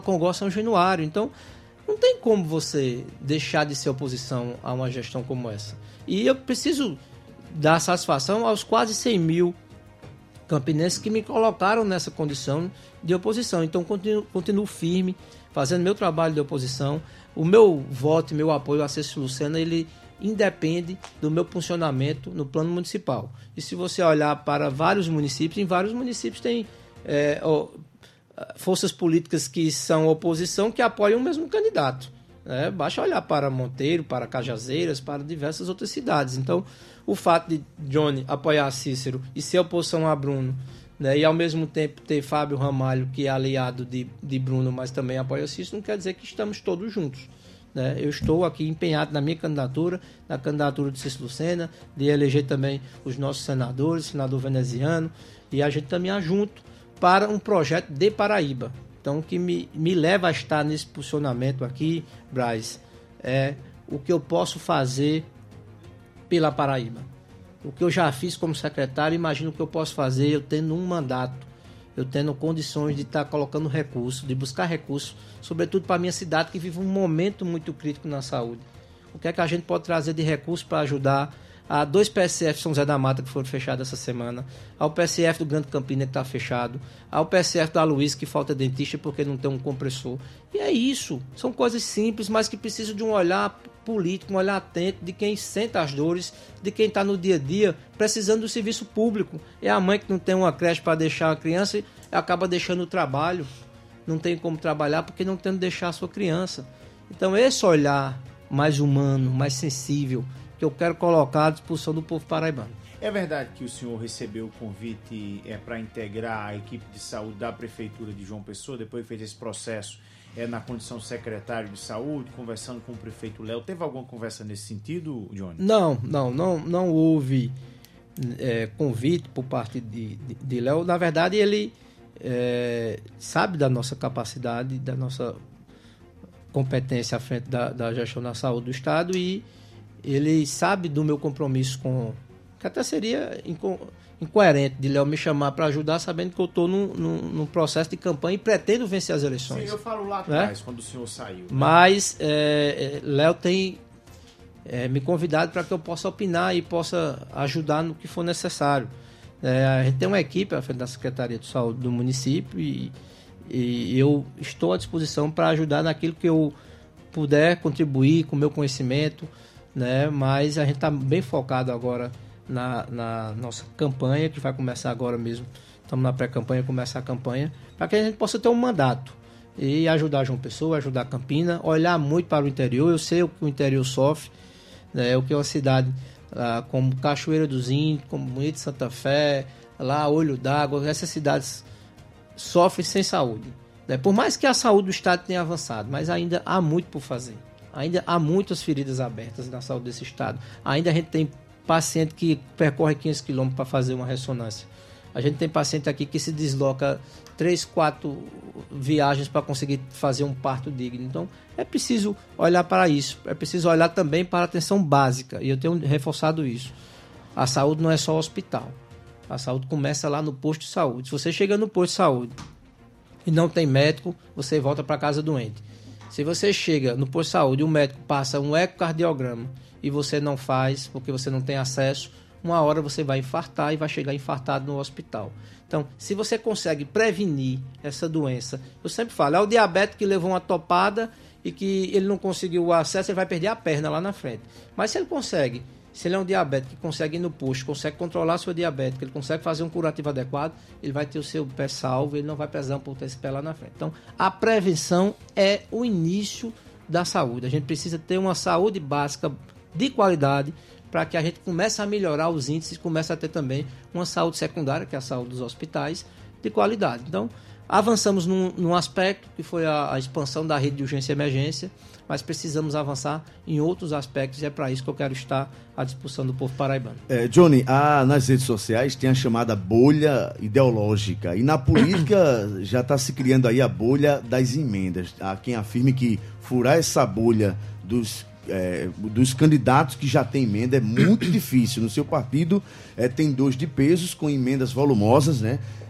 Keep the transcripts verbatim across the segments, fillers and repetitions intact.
Congó São Januário. Então, não tem como você deixar de ser oposição a uma gestão como essa. E eu preciso dar satisfação aos quase cem mil campinenses que me colocaram nessa condição de oposição. Então, continuo, continuo firme, fazendo meu trabalho de oposição. O meu voto e meu apoio a Cícero Lucena, ele independe do meu funcionamento no plano municipal. E se você olhar para vários municípios, em vários municípios tem é, ó, forças políticas que são oposição que apoiam o mesmo candidato. Né? Basta olhar para Monteiro, para Cajazeiras, para diversas outras cidades. Então, o fato de Johnny apoiar Cícero e ser oposição a Bruno, né? E ao mesmo tempo ter Fábio Ramalho, que é aliado de, de Bruno, mas também apoia Cícero, não quer dizer que estamos todos juntos. Né? Eu estou aqui empenhado na minha candidatura, na candidatura de Cícero Lucena, de eleger também os nossos senadores, senador veneziano, e a gente caminhar junto para um projeto de Paraíba. Então, o que me, me leva a estar nesse posicionamento aqui, Braz, é o que eu posso fazer pela Paraíba. O que eu já fiz como secretário, imagino o que eu posso fazer eu tendo um mandato, eu tendo condições de estar colocando recursos, de buscar recursos, sobretudo para a minha cidade, que vive um momento muito crítico na saúde. O que é que a gente pode trazer de recursos para ajudar a dois P S F São José da Mata que foram fechados essa semana, ao P S F do Grande Campina que está fechado, ao P S F da Luiz que falta dentista porque não tem um compressor. E é isso, são coisas simples, mas que precisam de um olhar político, um olhar atento de quem sente as dores, de quem está no dia a dia precisando do serviço público. É a mãe que não tem uma creche para deixar a criança e acaba deixando o trabalho, não tem como trabalhar porque não tem onde deixar a sua criança. Então esse olhar mais humano, mais sensível, que eu quero colocar à disposição do povo paraibano. É verdade que o senhor recebeu o convite é, para integrar a equipe de saúde da Prefeitura de João Pessoa, depois fez esse processo é, na condição de secretário de saúde, conversando com o prefeito Léo. Teve alguma conversa nesse sentido, Johnny? Não, não, não, não houve é, convite por parte de, de, de Léo. Na verdade, ele é, sabe da nossa capacidade, da nossa competência à frente da, da gestão da saúde do Estado e ele sabe do meu compromisso com... que até seria inco, incoerente de Léo me chamar para ajudar, sabendo que eu estou num, num, num processo de campanha e pretendo vencer as eleições. Sim, eu falo lá atrás, né? Quando o senhor saiu. Né? Mas é, Léo tem é, me convidado para que eu possa opinar e possa ajudar no que for necessário. É, a gente tem uma equipe à frente da Secretaria de Saúde do município e, e eu estou à disposição para ajudar naquilo que eu puder contribuir com o meu conhecimento, né? Mas a gente está bem focado agora na, na nossa campanha, que vai começar agora mesmo. Estamos na pré-campanha, começar a campanha, para que a gente possa ter um mandato e ajudar João Pessoa, ajudar Campina, olhar muito para o interior. Eu sei o que o interior sofre, né? O que é uma cidade ah, como Cachoeira dos Índios, como Bonito de Santa Fé, lá Olho d'Água, essas cidades sofrem sem saúde, né? Por mais que a saúde do Estado tenha avançado, mas ainda há muito por fazer. Ainda há muitas feridas abertas na saúde desse estado. Ainda a gente tem paciente que percorre quinhentos quilômetros para fazer uma ressonância. A gente tem paciente aqui que se desloca três, quatro viagens para conseguir fazer um parto digno. Então, é preciso olhar para isso. É preciso olhar também para a atenção básica. E eu tenho reforçado isso. A saúde não é só hospital. A saúde começa lá no posto de saúde. Se você chega no posto de saúde e não tem médico, você volta para casa doente. Se você chega no posto de saúde e o médico passa um ecocardiograma e você não faz porque você não tem acesso, uma hora você vai infartar e vai chegar infartado no hospital. Então, se você consegue prevenir essa doença, eu sempre falo, é o diabético que levou uma topada e que ele não conseguiu o acesso, ele vai perder a perna lá na frente. Mas se ele consegue, se ele é um diabético que consegue ir no posto, consegue controlar a sua diabetes, ele consegue fazer um curativo adequado, ele vai ter o seu pé salvo, ele não vai precisar amputar esse pé lá na frente. Então, a prevenção é o início da saúde. A gente precisa ter uma saúde básica de qualidade para que a gente comece a melhorar os índices e comece a ter também uma saúde secundária, que é a saúde dos hospitais, de qualidade. Então, avançamos num, num aspecto que foi a, a expansão da rede de urgência e emergência, mas precisamos avançar em outros aspectos e é para isso que eu quero estar à disposição do povo paraibano. É, Johnny, a, nas redes sociais tem a chamada bolha ideológica e na política já está se criando aí a bolha das emendas. Há quem afirme que furar essa bolha dos, é, dos candidatos que já têm emenda é muito difícil. No seu partido é, tem dois de pesos com emendas volumosas, né?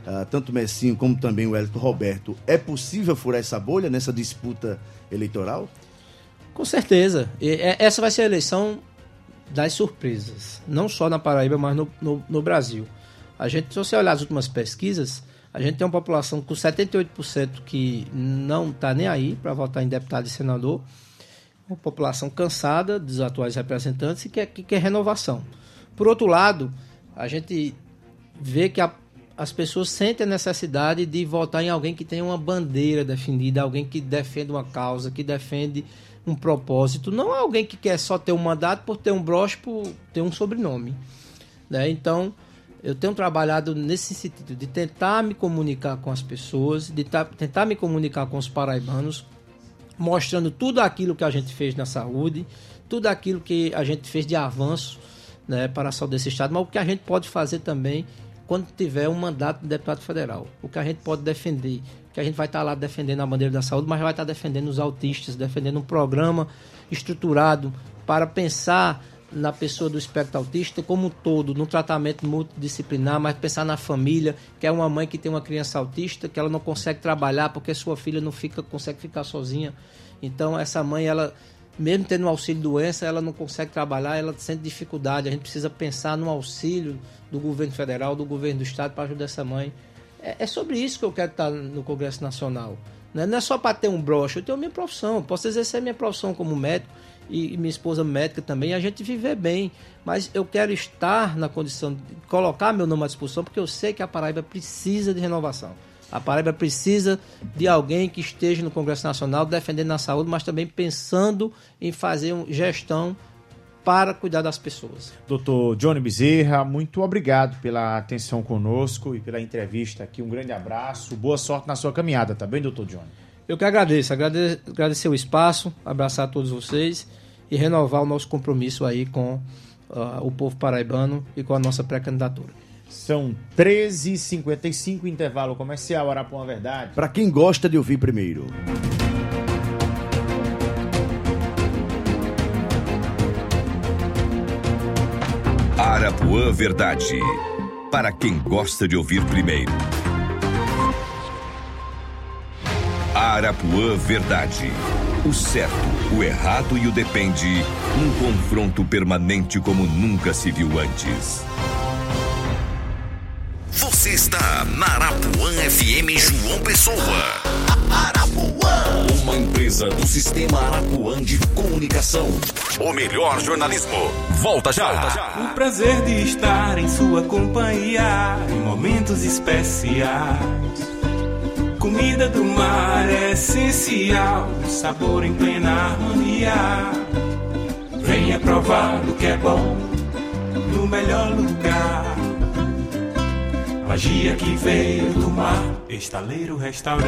uh, tanto o Messinho como também o Wellington Roberto, é possível furar essa bolha nessa disputa eleitoral? Com certeza. E essa vai ser a eleição das surpresas, não só na Paraíba, mas no, no, no Brasil. A gente, se você olhar as últimas pesquisas, a gente tem uma população com setenta e oito por cento que não está nem aí para votar em deputado e senador, uma população cansada dos atuais representantes e que quer, que quer renovação. Por outro lado, a gente vê que a, as pessoas sentem a necessidade de votar em alguém que tenha uma bandeira definida, alguém que defenda uma causa, que defende um propósito, não alguém que quer só ter um mandato por ter um broche, por ter um sobrenome, né? Então, eu tenho trabalhado nesse sentido, de tentar me comunicar com as pessoas, de ta- tentar me comunicar com os paraibanos, mostrando tudo aquilo que a gente fez na saúde, tudo aquilo que a gente fez de avanço, né, para a saúde desse estado, mas o que a gente pode fazer também quando tiver um mandato de deputado federal, o que a gente pode defender, que a gente vai estar lá defendendo a bandeira da saúde, mas vai estar defendendo os autistas, defendendo um programa estruturado para pensar na pessoa do espectro autista como um todo, no tratamento multidisciplinar, mas pensar na família, que é uma mãe que tem uma criança autista, que ela não consegue trabalhar porque sua filha não fica, consegue ficar sozinha. Então essa mãe, ela, mesmo tendo um auxílio doença, ela não consegue trabalhar, ela sente dificuldade. A gente precisa pensar no auxílio do governo federal, do governo do estado para ajudar essa mãe. É, é sobre isso que eu quero estar no Congresso Nacional. Não é, não é só para ter um broche, eu tenho minha profissão, eu posso exercer minha profissão como médico, e minha esposa médica também, a gente viver bem, mas eu quero estar na condição de colocar meu nome à disposição, porque eu sei que a Paraíba precisa de renovação. A Paraíba precisa de alguém que esteja no Congresso Nacional defendendo a saúde, mas também pensando em fazer uma gestão para cuidar das pessoas. doutor Johnny Bezerra, muito obrigado pela atenção conosco e pela entrevista aqui. Um grande abraço, boa sorte na sua caminhada, tá bem, doutor Johnny? Eu que agradeço, agrade- agradecer o espaço, abraçar todos vocês e renovar o nosso compromisso aí com uh, o povo paraibano e com a nossa pré-candidatura. São treze e cinquenta e cinco, intervalo comercial, Arapuã Verdade. Para quem gosta de ouvir primeiro. Arapuã Verdade. Para quem gosta de ouvir primeiro. Arapuã Verdade. O certo, o errado e o depende. Um confronto permanente como nunca se viu antes. Você está na Arapuã F M João Pessoa. Arapuã. Uma empresa do Sistema Arapuã de Comunicação. O melhor jornalismo. Volta já. Volta já. O prazer de estar em sua companhia em momentos especiais. Comida do mar é essencial, sabor em plena harmonia. Venha provar do que é bom, no melhor lugar. Magia que veio do mar, Estaleiro Restaurante.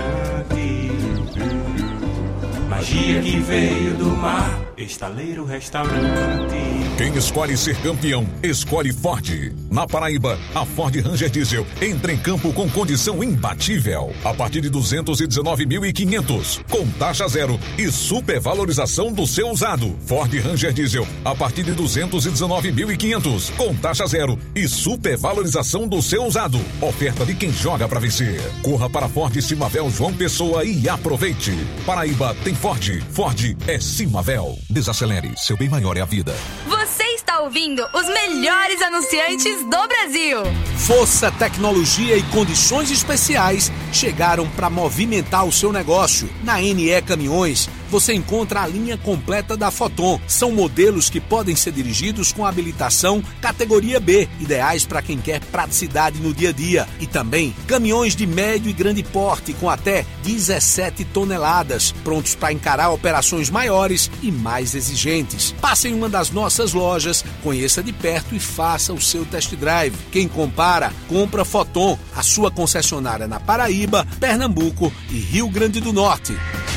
Magia que veio do mar, Estaleiro Restaurante. Quem escolhe ser campeão, escolhe Ford. Na Paraíba, a Ford Ranger Diesel entra em campo com condição imbatível. A partir de duzentos e dezenove mil e quinhentos, com taxa zero e supervalorização do seu usado. Ford Ranger Diesel, a partir de duzentos e dezenove mil e quinhentos, com taxa zero e supervalorização do seu usado. Oferta de quem joga pra vencer. Corra para Ford Simavel João Pessoa e aproveite. Paraíba tem Ford. Ford é Simavel. Desacelere, seu bem maior é a vida. Você está ouvindo os melhores anunciantes do Brasil. Força, tecnologia e condições especiais chegaram para movimentar o seu negócio. Na N E Caminhões, você encontra a linha completa da Foton. São modelos que podem ser dirigidos com habilitação categoria B, ideais para quem quer praticidade no dia a dia. E também caminhões de médio e grande porte com até dezessete toneladas, prontos para encarar operações maiores e mais exigentes. Passe em uma das nossas lojas, conheça de perto e faça o seu test drive. Quem compara, compra Foton, a sua concessionária na Paraíba, Pernambuco e Rio Grande do Norte.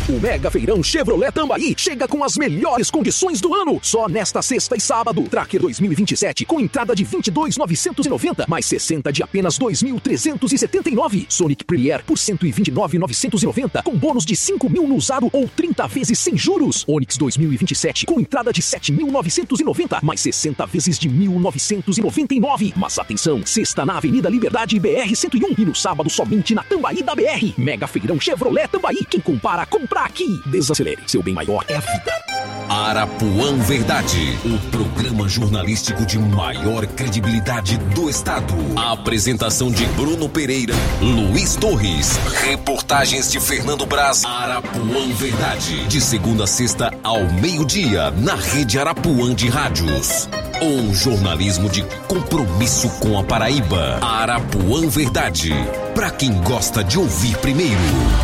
O Mega Feirão Chevrolet Tambaí chega com as melhores condições do ano. Só nesta sexta e sábado. Tracker dois mil e vinte e sete com entrada de vinte e dois mil novecentos e noventa, mais sessenta de apenas dois mil trezentos e setenta e nove. Sonic Premier por cento e vinte e nove mil novecentos e noventa com bônus de cinco mil no usado ou trinta vezes sem juros. Onix dois mil e vinte e sete com entrada de sete mil novecentos e noventa, mais sessenta vezes de mil novecentos e noventa e nove. Mas atenção, sexta na Avenida Liberdade B R cento e um e no sábado somente na Tambaí da B R. Mega Feirão Chevrolet Tambaí. Quem compara, compra aqui. Desacelere, seu bem maior é a vida. Arapuã Verdade, o programa jornalístico de maior credibilidade do estado. A apresentação de Bruno Pereira, Luiz Torres, reportagens de Fernando Braz. Arapuã Verdade, de segunda a sexta ao meio-dia, na Rede Arapuã de Rádios. Um jornalismo de compromisso com a Paraíba. Arapuã Verdade, pra quem gosta de ouvir primeiro.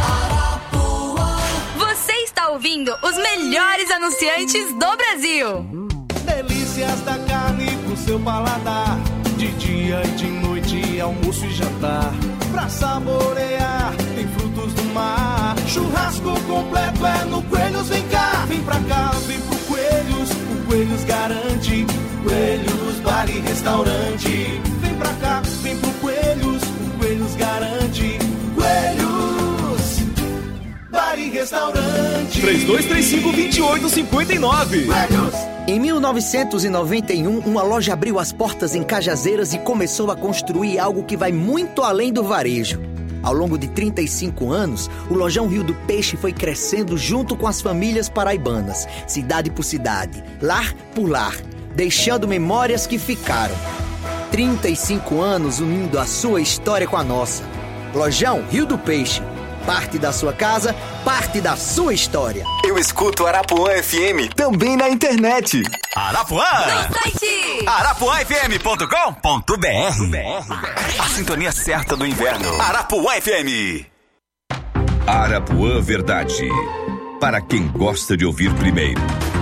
Ouvindo os melhores anunciantes do Brasil. Delícias da carne pro seu paladar, de dia e de noite, almoço e jantar. Pra saborear, tem frutos do mar. Churrasco completo é no Coelhos, vem cá. Vem pra cá, vem pro Coelhos, o Coelhos garante. Coelhos, bar e restaurante. Vem pra cá, vem pro Coelhos, o Coelhos garante. Coelhos, bar e restaurante. três dois três cinco, dois oito cinco nove. Em mil novecentos e noventa e um, uma loja abriu as portas em Cajazeiras e começou a construir algo que vai muito além do varejo. Ao longo de trinta e cinco anos, o Lojão Rio do Peixe foi crescendo junto com as famílias paraibanas, cidade por cidade, lar por lar, deixando memórias que ficaram. trinta e cinco anos unindo a sua história com a nossa. Lojão Rio do Peixe. Parte da sua casa, parte da sua história. Eu escuto Arapuã F M também na internet. Arapuã! No site arapuã f m ponto com ponto b r. A sintonia certa do inverno. Arapuã F M. Arapuã Verdade, para quem gosta de ouvir primeiro.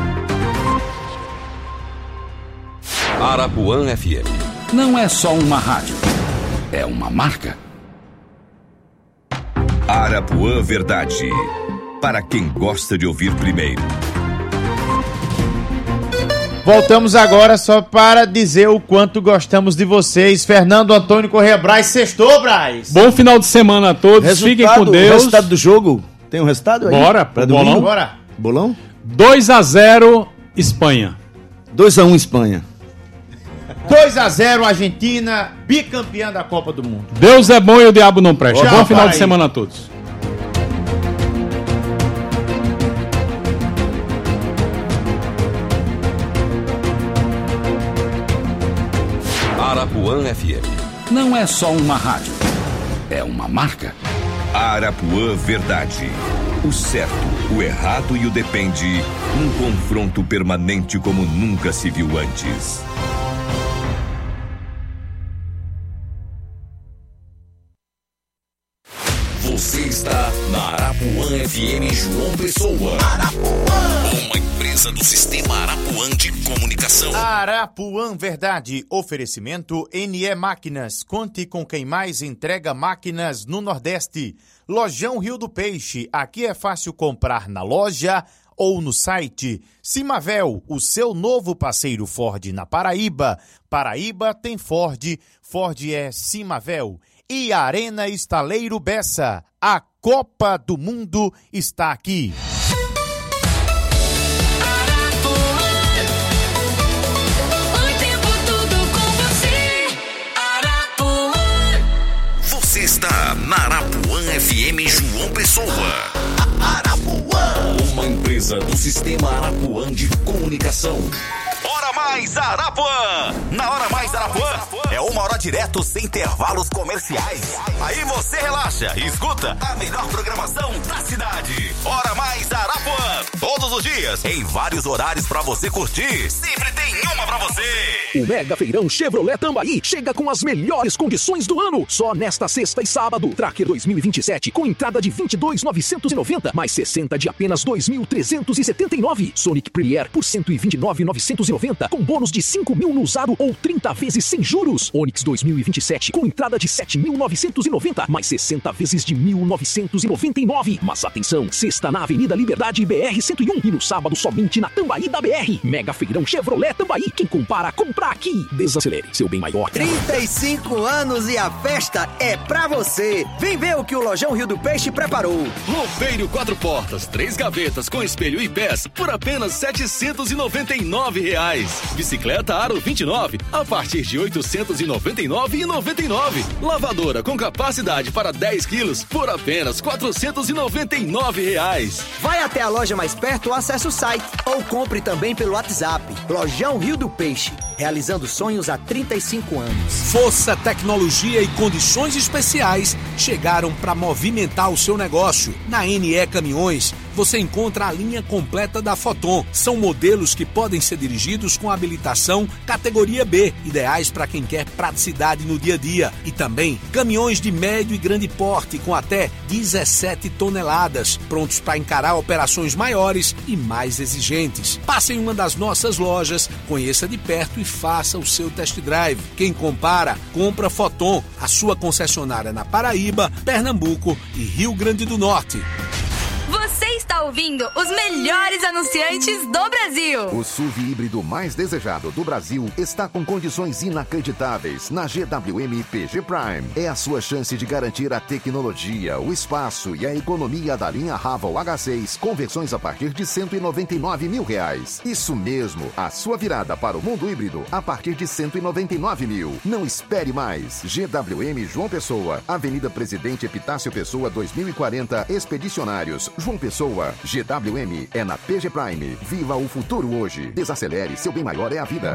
Arapuã F M não é só uma rádio, é uma marca. Arapuã Verdade, para quem gosta de ouvir primeiro. Voltamos agora só para dizer o quanto gostamos de vocês. Fernando Antônio Corrêa Braz, sextou, Braz. Bom final de semana a todos, resultado, fiquem com Deus. O resultado do jogo, tem um resultado aí? Bora, pra bolão. domingo? Bora. Bolão? dois a zero Espanha. dois a um Espanha. dois a zero Argentina, bicampeã da Copa do Mundo. Deus é bom e o diabo não presta. Tchau, bom final pai. de semana a todos. Arapuã F M não é só uma rádio, é uma marca. Arapuã Verdade, o certo, o errado e o depende. Um confronto permanente como nunca se viu antes. Você está na Arapuã F M João Pessoa. Arapuã, uma empresa do Sistema Arapuã de Comunicação. Arapuã Verdade, oferecimento N E Máquinas. Conte com quem mais entrega máquinas no Nordeste. Lojão Rio do Peixe, aqui é fácil comprar na loja ou no site. Simavel, o seu novo parceiro Ford na Paraíba. Paraíba tem Ford, Ford é Simavel. E Arena Estaleiro Bessa, a Copa do Mundo está aqui. Você está na Arapuã F M João Pessoa. Arapuã, uma empresa do Sistema Arapuã de Comunicação. Hora Mais Arapuã! Na Hora Mais Arapuã é uma hora direto sem intervalos comerciais. Aí você relaxa e escuta a melhor programação da cidade. Hora Mais Arapuã! Todos os dias, em vários horários pra você curtir. Sempre tem uma uma pra você. O Mega Feirão Chevrolet Tambaí chega com as melhores condições do ano. Só nesta sexta e sábado. Tracker dois mil e vinte e sete com entrada de vinte e dois mil novecentos e noventa, mais sessenta de apenas dois mil trezentos e setenta e nove. Sonic Premier por cento e vinte e nove mil novecentos e noventa com bônus de cinco mil no usado ou trinta vezes sem juros. Onix dois mil e vinte e sete com entrada de sete mil novecentos e noventa, mais sessenta vezes de mil novecentos e noventa e nove. Mas atenção, sexta na Avenida Liberdade B R cento e um e no sábado somente na Tambaí da B R. Mega Feirão Chevrolet Tambaí. Quem compara, compra aqui. Desacelere, seu bem maior. trinta e cinco anos e a festa é pra você. Vem ver o que o Lojão Rio do Peixe preparou. Roupeiro quatro portas, três gavetas com espelho e pés por apenas setecentos e noventa e nove reais. Bicicleta Aro vinte e nove a partir de oitocentos e noventa e nove reais e noventa e nove centavos. Lavadora com capacidade para dez quilos por apenas quatrocentos e noventa e nove reais. Vai até a loja mais perto ou acesse o site ou compre também pelo WhatsApp. Lojão Rio do Peixe, realizando sonhos há trinta e cinco anos. Força, tecnologia e condições especiais chegaram para movimentar o seu negócio. Na N E Caminhões, você encontra a linha completa da Foton. São modelos que podem ser dirigidos com habilitação categoria B, ideais para quem quer praticidade no dia a dia. E também caminhões de médio e grande porte com até dezessete toneladas, prontos para encarar operações maiores e mais exigentes. Passe em uma das nossas lojas, conheça de perto e faça o seu test drive. Quem compara, compra Foton, a sua concessionária na Paraíba, Pernambuco e Rio Grande do Norte. Você está ouvindo os melhores anunciantes do Brasil. O S U V híbrido mais desejado do Brasil está com condições inacreditáveis na G W M P G Prime. É a sua chance de garantir a tecnologia, o espaço e a economia da linha Raval H seis com versões a partir de cento e noventa e nove mil reais. Isso mesmo, a sua virada para o mundo híbrido a partir de cento e noventa e nove mil. Não espere mais. G W M João Pessoa, Avenida Presidente Epitácio Pessoa dois mil e quarenta, Expedicionários, João Pessoa. G W M é na P G Prime. Viva o futuro hoje. Desacelere, seu bem maior é a vida.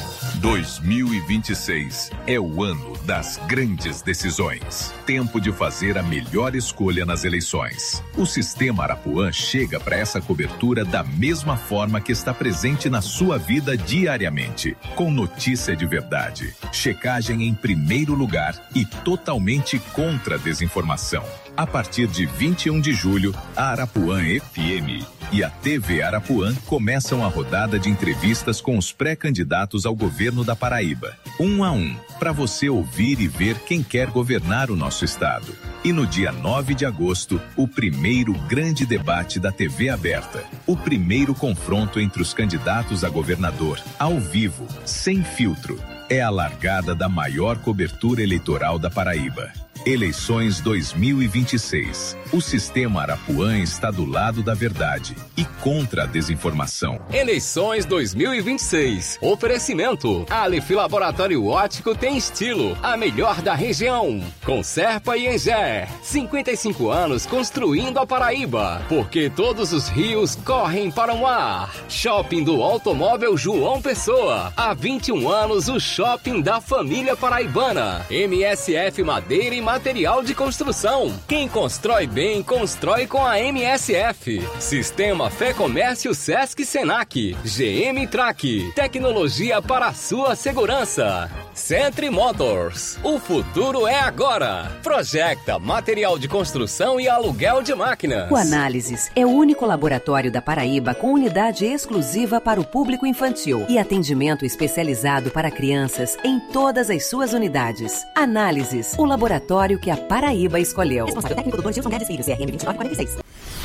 dois mil e vinte e seis é o ano das grandes decisões. Tempo de fazer a melhor escolha nas eleições. O Sistema Arapuã chega para essa cobertura da mesma forma que está presente na sua vida diariamente, com notícia de verdade, checagem em primeiro lugar e totalmente contra a desinformação. A partir de vinte e um de julho, a Arapuã F M e a T V Arapuã começam a rodada de entrevistas com os pré-candidatos ao governo da Paraíba, um a um, para você ouvir e ver quem quer governar o nosso estado. E no dia nove de agosto, o primeiro grande debate da T V aberta, o primeiro confronto entre os candidatos a governador, ao vivo, sem filtro. É a largada da maior cobertura eleitoral da Paraíba. Eleições dois mil e vinte e seis. O Sistema Arapuã está do lado da verdade e contra a desinformação. Eleições dois mil e vinte e seis. Oferecimento. Aleph Laboratório Óptico tem estilo. A melhor da região. Com Serpa e Engé. cinquenta e cinco anos construindo a Paraíba. Porque todos os rios correm para o mar. Shopping do Automóvel João Pessoa. Há vinte e um anos o shopping da família paraibana. M S F Madeira e Material de construção. Quem constrói bem, constrói com a M S F. Sistema Fé Comércio Sesc Senac. G M Track. Tecnologia para a sua segurança. Centri Motors. O futuro é agora. Projecta material de construção e aluguel de máquinas. O Análises é o único laboratório da Paraíba com unidade exclusiva para o público infantil e atendimento especializado para crianças em todas as suas unidades. Análises, o laboratório que a Paraíba escolheu. Responsável técnico doutor Gilson Guedes Filho, C R M vinte e nove quarenta e seis.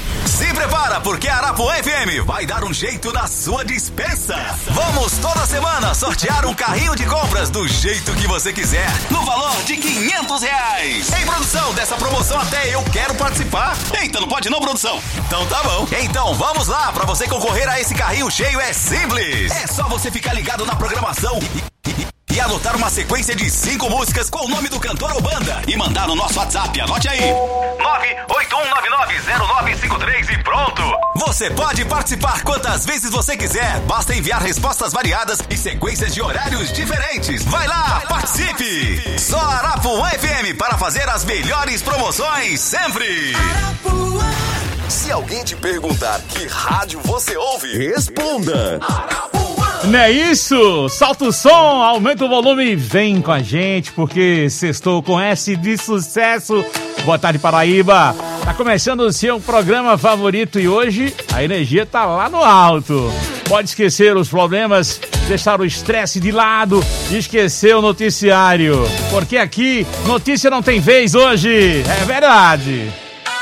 Se prepara, porque a Arapuã F M vai dar um jeito na sua dispensa. Vamos toda semana sortear um carrinho de compras do jeito que você quiser, no valor de quinhentos reais. Em produção, dessa promoção até eu quero participar. Eita, não pode não, produção? Então tá bom. Então vamos lá, pra você concorrer a esse carrinho cheio é simples. É só você ficar ligado na programação e, e, e anotar uma sequência de cinco músicas com o nome do cantor ou banda e mandar no nosso WhatsApp. Anote aí: nove oito um nove nove zero nove cinco três e pronto. Você pode participar quantas vezes você quiser. Basta enviar respostas variadas e sequências de horários diferentes. Vai lá, Vai lá participe. participe! Só Arapuã F M para fazer as melhores promoções sempre. Arapuã. Se alguém te perguntar que rádio você ouve, responda: Arapuã. Não é isso? Solta o som, aumenta o volume e vem com a gente, porque sextou com S de sucesso. Boa tarde, Paraíba. Tá começando o seu programa favorito e hoje a energia tá lá no alto. Pode esquecer os problemas, deixar o estresse de lado e esquecer o noticiário, porque aqui notícia não tem vez hoje, é verdade.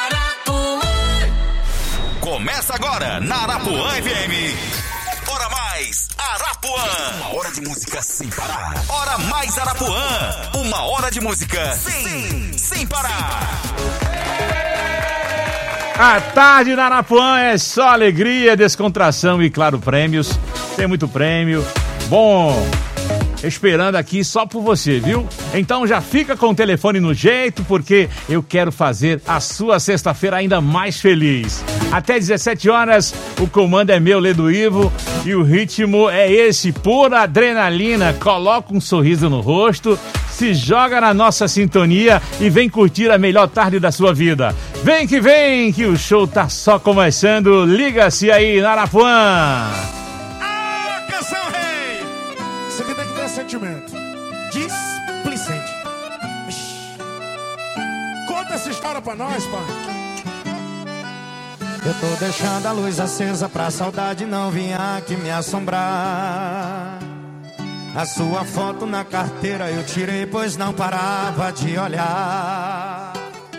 Começa agora na Arapuã F M. Hora mais Arapuã. Uma hora de música sem parar. Hora mais Arapuã. Uma hora de música sem, sem parar. A tarde na Arapuã é só alegria, descontração e, claro, prêmios. Tem muito prêmio. Bom, esperando aqui só por você, viu? Então já fica com o telefone no jeito, porque eu quero fazer a sua sexta-feira ainda mais feliz. Até dezessete horas, o comando é meu, Ledo Ivo, e o ritmo é esse, pura adrenalina. Coloca um sorriso no rosto, se joga na nossa sintonia e vem curtir a melhor tarde da sua vida. Vem que vem, que o show tá só começando. Liga-se aí na Arapuã. Ah, canção rei! Isso aqui tem que ter sentimento. Displicente. Conta essa história pra nós, pai. Eu tô deixando a luz acesa pra saudade não vir aqui me assombrar. A sua foto na carteira eu tirei, pois não parava de olhar.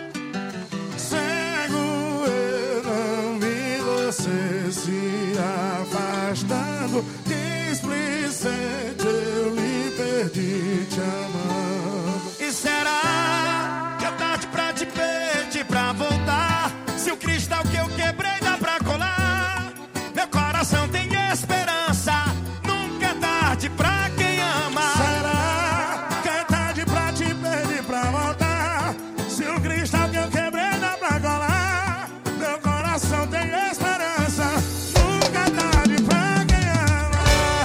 Cego eu não vi você se afastando. Displicente eu lhe perdi te amando. E será que é tarde pra te pedir pra voltar? Se o cristal que eu quebrei dá pra colar, meu coração tem esperança. Nunca é tarde pra quem ama. Será que é tarde pra te pedir pra voltar? Se o cristal que eu quebrei dá pra colar, meu coração tem esperança. Nunca é tarde pra quem ama.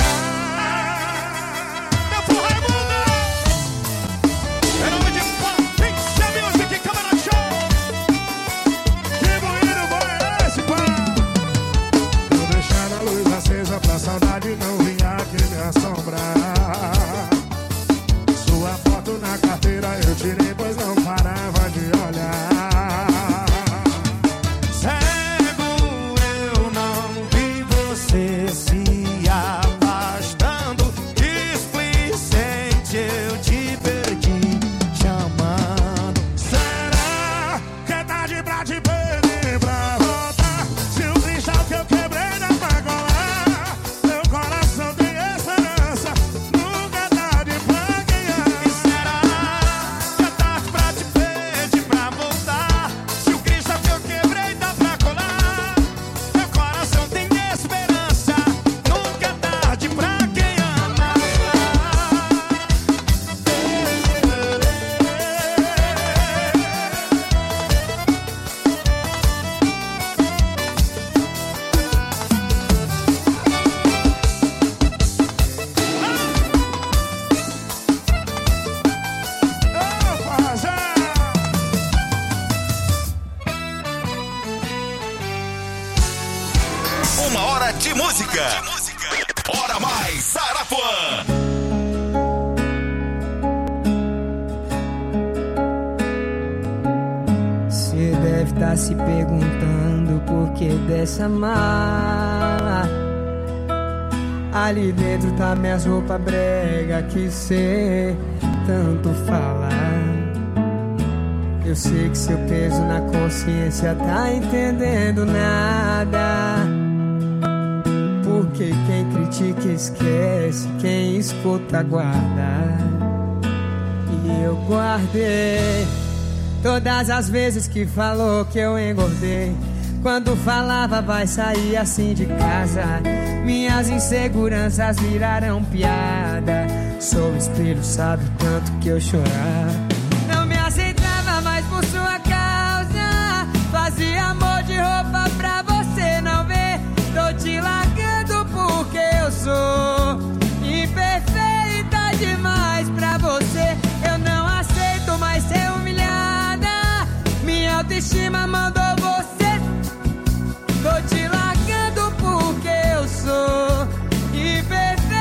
Meu porra é mundo. Em nome de Pixel Music, Câmara Show. Acesa pra saudade não vinha aqui me assombrar. Sua foto na carteira eu tirei, pois não parava de olhar. Cego eu não vi você se afastando. Displicente eu te perdi te amando. Será que é tarde pra te pedir pra voltar? Se o cristal que eu quebrei dá pra colar, meu coração tem esperança. Nunca é tarde pra quem ama. E será que é tarde pra te pedir pra voltar? Se o cristal que eu quebrei dá pra colar, meu coração tem esperança. Nunca é tarde pra quem ama. Uma hora de música. Hora mais Arapuã. Você deve estar se perguntando por que dessa mala. Ali dentro tá minhas roupas brega que cê tanto fala. Eu sei que seu peso na consciência tá entendendo nada. Porque quem critica esquece, quem escuta guarda. E eu guardei todas as vezes que falou que eu engordei. Quando falava vai sair assim de casa, minhas inseguranças viraram piada. Sou o espelho, sabe o tanto que eu chorava. Não me aceitava mais por sua causa. Fazia amor de roupa pra você não ver. Tô te largando porque eu sou imperfeita demais pra você. Eu não aceito mais ser humilhada. Minha autoestima mandou você. Tô te largando porque eu sou imperfeita.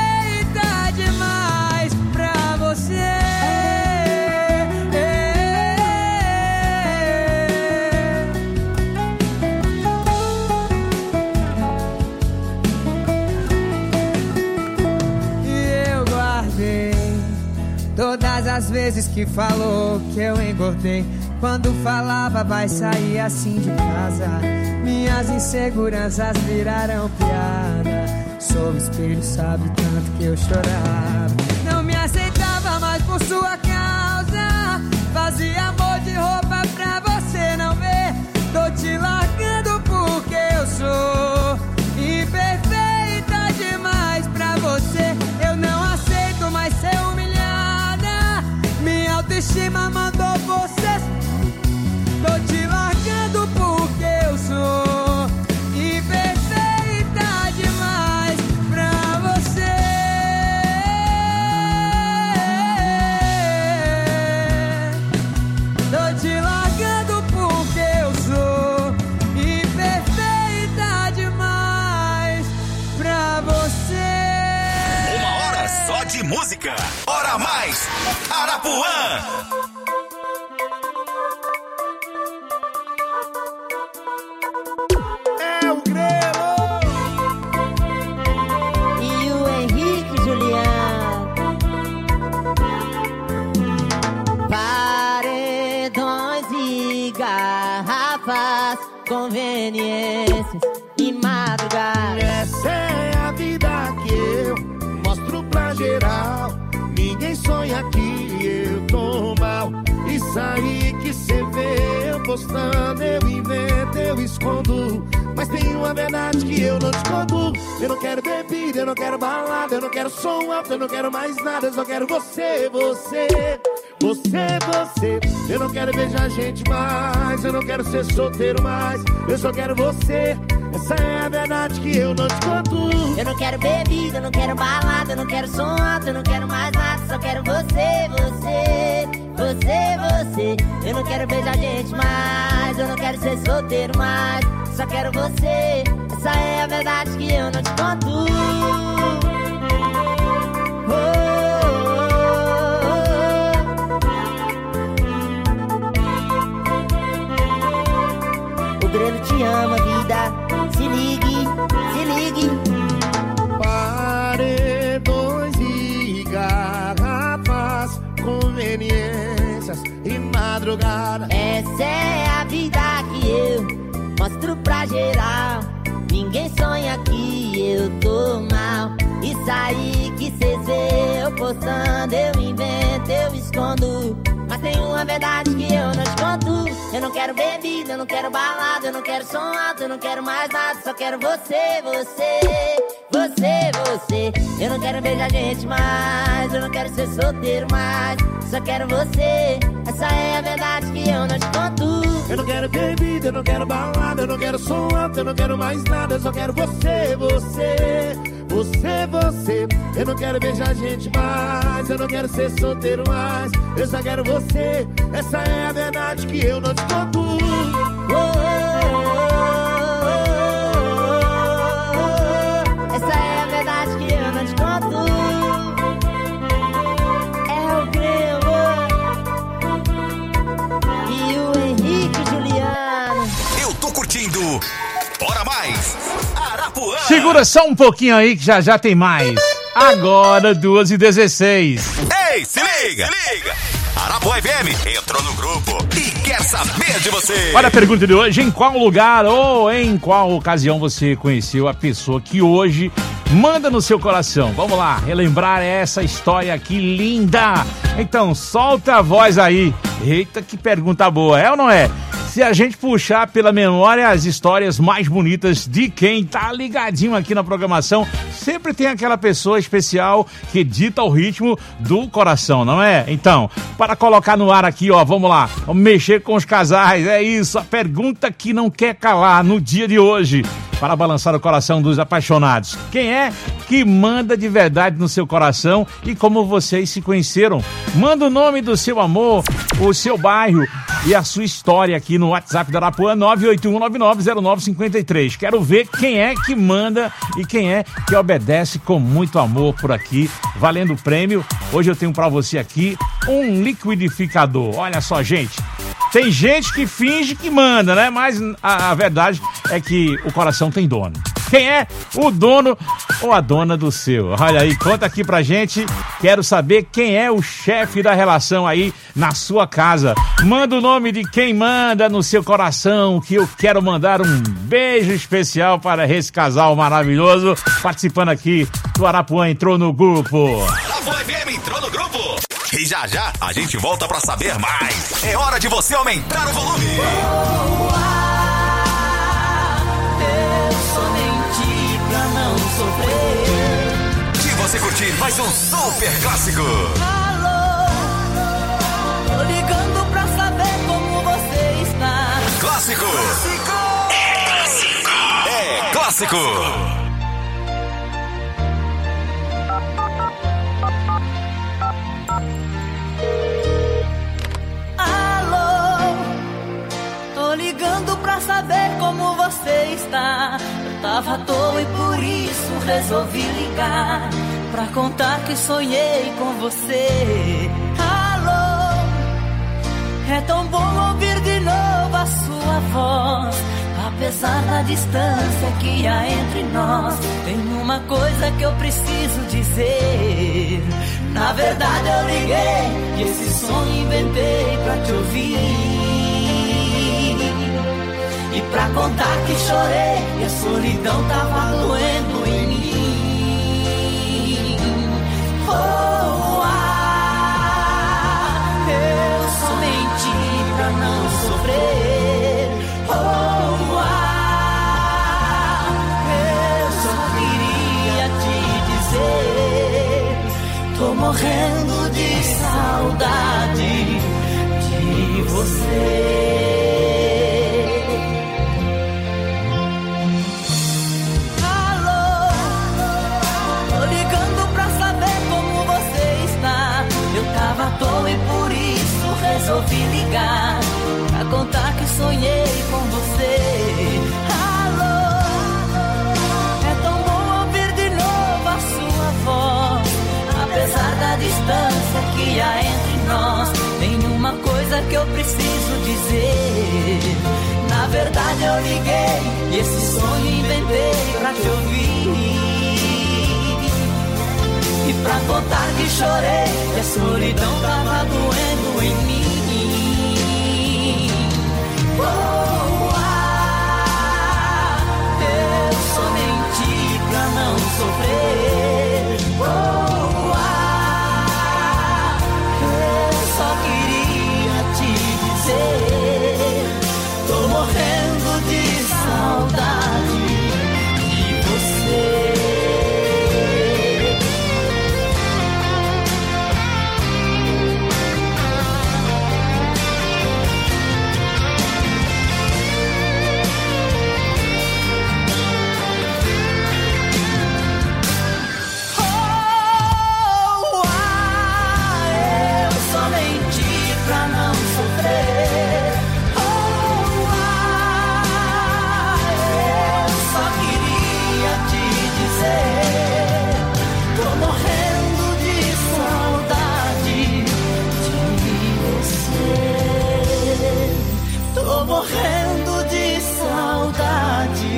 as vezes que falou que eu engordei. Quando falava vai sair assim de casa, minhas inseguranças viraram piada. Sou o espelho, sabe tanto que eu chorava. Não me aceitava mais por sua causa, fazia amor de roupa pra você não ver. Tô te largando porque eu sou imperfeita demais pra você. Eu não aceito mais ser humilhada, minha autoestima mandou você. Tô te largando porque eu sou imperfeita demais pra você. Tô te largando porque eu sou imperfeita demais pra você. Uma hora só de música. Hora mais Arapuã. Conveniências e madrugada. Essa é a vida que eu mostro pra geral. Ninguém sonha que eu tô mal. Isso aí que cê vê eu postando, eu invento, eu escondo. Mas tem uma verdade que eu não te conto. Eu não quero bebida, eu não quero balada, eu não quero som alto, eu não quero mais nada. Eu só quero você, você, você, você. Eu não quero beijar gente mais, eu não quero ser solteiro mais. Eu só quero você, essa é a verdade que eu não te conto. Eu não quero bebida, eu não quero balada, eu não quero som alto, eu não quero mais nada. Só quero você, você, você, você. Eu não quero beijar gente mais, eu não quero ser solteiro mais. Só quero você, essa é a verdade que eu não te conto. Oh, oh, oh. O Grêmio te ama, vida. Se ligue, se ligue. Paredões e garrafas, conveniências e madrugada. Essa é a vida que eu mostro pra geral. Ninguém sonha que eu tô mal. Isso aí que cês vê eu postando, eu invento, eu escondo. Mas tem uma verdade que eu não te conto. Eu não quero bebida, eu não quero balada, eu não quero som alto, eu não quero mais nada. Só quero você, você, você, você. Eu não quero beijar gente mais, eu não quero ser solteiro mais. Só quero você, essa é a verdade que eu não te conto. Eu não quero bebida, eu não quero balada, eu não quero som alto, eu não quero mais nada. Eu só quero você, você, você, você. Eu não quero beijar gente mais, eu não quero ser solteiro mais. Eu só quero você, essa é a verdade que eu não te conto. Oh, oh, oh, oh, oh. Essa é a verdade que eu não te conto. É o Grêmio e o Henrique Juliano. Eu tô curtindo Hora Mais Arapuã. Segura só um pouquinho aí que já já tem mais. Agora duas e dezesseis. Ei, se liga, se liga. Arapuã F M entrou no grupo e quer saber de você. Olha a pergunta de hoje: em qual lugar ou em qual ocasião você conheceu a pessoa que hoje manda no seu coração? Vamos lá, relembrar essa história aqui linda. Então, solta a voz aí. Eita, que pergunta boa, é ou não é? Se a gente puxar pela memória as histórias mais bonitas de quem tá ligadinho aqui na programação, sempre tem aquela pessoa especial que dita o ritmo do coração, não é? Então, para colocar no ar aqui, ó, vamos lá, vamos mexer com os casais, é isso, a pergunta que não quer calar no dia de hoje, para balançar o coração dos apaixonados. Quem é que manda de verdade no seu coração e como vocês se conheceram? Manda o nome do seu amor, o seu bairro e a sua história aqui no WhatsApp da Arapuã, nove oito um nove nove zero nove cinco três. Quero ver quem é que manda e quem é que obedece com muito amor por aqui, valendo o prêmio. Hoje eu tenho pra você aqui um liquidificador. Olha só, gente. Tem gente que finge que manda, né? Mas a, a verdade é que o coração tem dono. Quem é o dono ou a dona do seu? Olha aí, conta aqui pra gente. Quero saber quem é o chefe da relação aí na sua casa. Manda o nome de quem manda no seu coração, que eu quero mandar um beijo especial para esse casal maravilhoso. Participando aqui do Arapuã entrou no grupo. Arapuã F M entrou no grupo. E já já a gente volta pra saber mais. É hora de você aumentar o volume. Eu só menti pra não sofrer. De você curtir mais um super clássico. Alô, tô ligando pra saber como você está. Clássico. É clássico. É clássico. Ligando pra saber como você está. Eu tava à toa e por isso resolvi ligar pra contar que sonhei com você. Alô, é tão bom ouvir de novo a sua voz. Apesar da distância que há entre nós, tem uma coisa que eu preciso dizer. Na verdade eu liguei e esse sonho inventei pra te ouvir. E pra contar que chorei e a solidão tava doendo em mim. Oh, ah, eu só menti pra não sofrer. Oh, ah, eu só queria te dizer. Tô morrendo de saudade de você. Tava à toa e por isso resolvi ligar pra contar que sonhei com você. Alô, é tão bom ouvir de novo a sua voz. Apesar da distância que há entre nós, tem uma coisa que eu preciso dizer. Na verdade eu liguei e esse sonho inventei pra te ouvir. E pra contar que chorei e a solidão tava doendo em mim. Oh, ah, eu só menti pra não sofrer. Oh, ah, eu só queria te dizer. Tô morrendo de saudade de você. Morrendo de saudade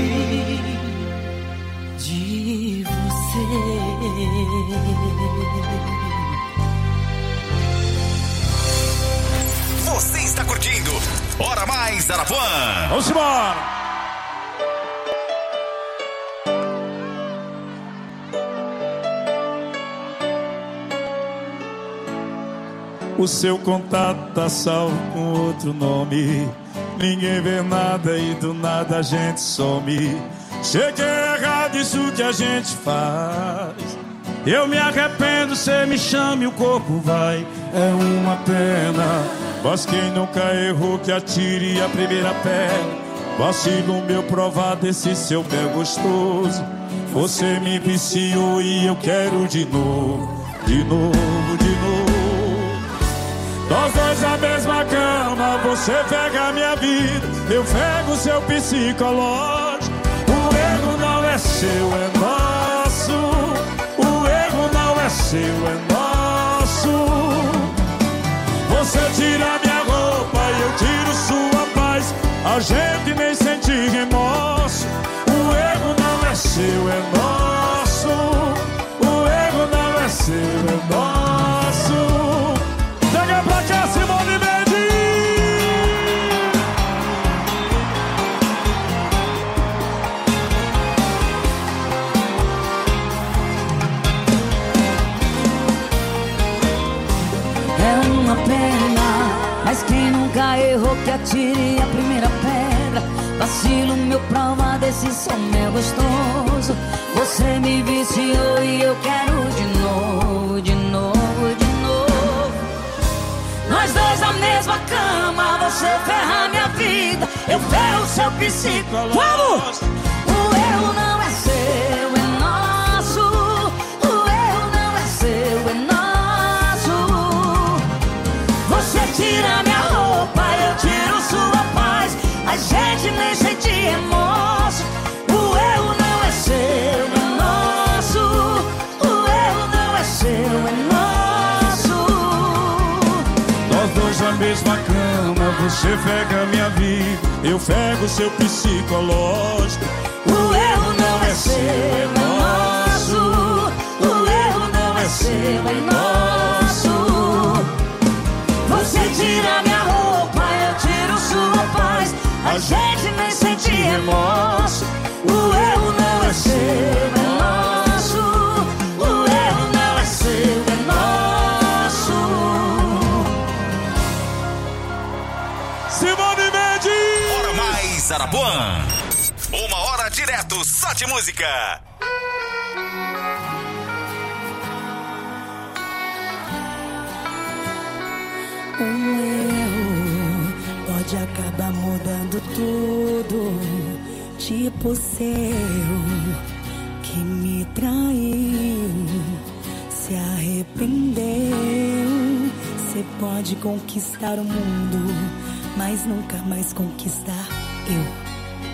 de você. Você está curtindo Hora Mais Arapuã. Vamos embora. O seu contato tá salvo com outro nome. Ninguém vê nada e do nada a gente some. Sei que é errado isso que a gente faz. Eu me arrependo, cê me chama e o corpo vai. É uma pena, mas quem nunca errou que atire a primeira pedra. Vacilo meu provar desse seu pé gostoso. Você me viciou e eu quero de novo. De novo, de novo. Nós dois na mesma cama, você pega a minha vida, eu pego o seu psicológico. O erro não é seu, é nosso. O erro não é seu, é nosso. Você tira minha roupa e eu tiro sua paz. A gente nem sente remorso. O erro não é que atire a primeira pedra. Vacilo, meu prova desse som é gostoso. Você me viciou e eu quero de novo, de novo, de novo. Nós dois na mesma cama, você ferra minha vida, eu ferro seu psicológico. Vamos! O erro não é seu, é nosso. O erro não é seu, é nosso. Você tira minha roupa, eu tiro sua paz. A gente nem sente remorso. O erro não é seu, é nosso. O erro não é seu, é nosso. Nós dois na mesma cama, você pega minha vida, eu pego seu psicológico. O erro não é seu, é nosso. O erro não é seu, é nosso. Você tira minha roupa, eu tiro sua paz. A gente nem sente remorso. O erro não é seu, é nosso. O erro não é seu, é nosso. Simone Mendes! Hora mais Arapuã. Uma hora direto só de música. Um erro pode acabar mudando tudo. Tipo o seu que me traiu, se arrependeu. Você pode conquistar o mundo, mas nunca mais conquistar eu.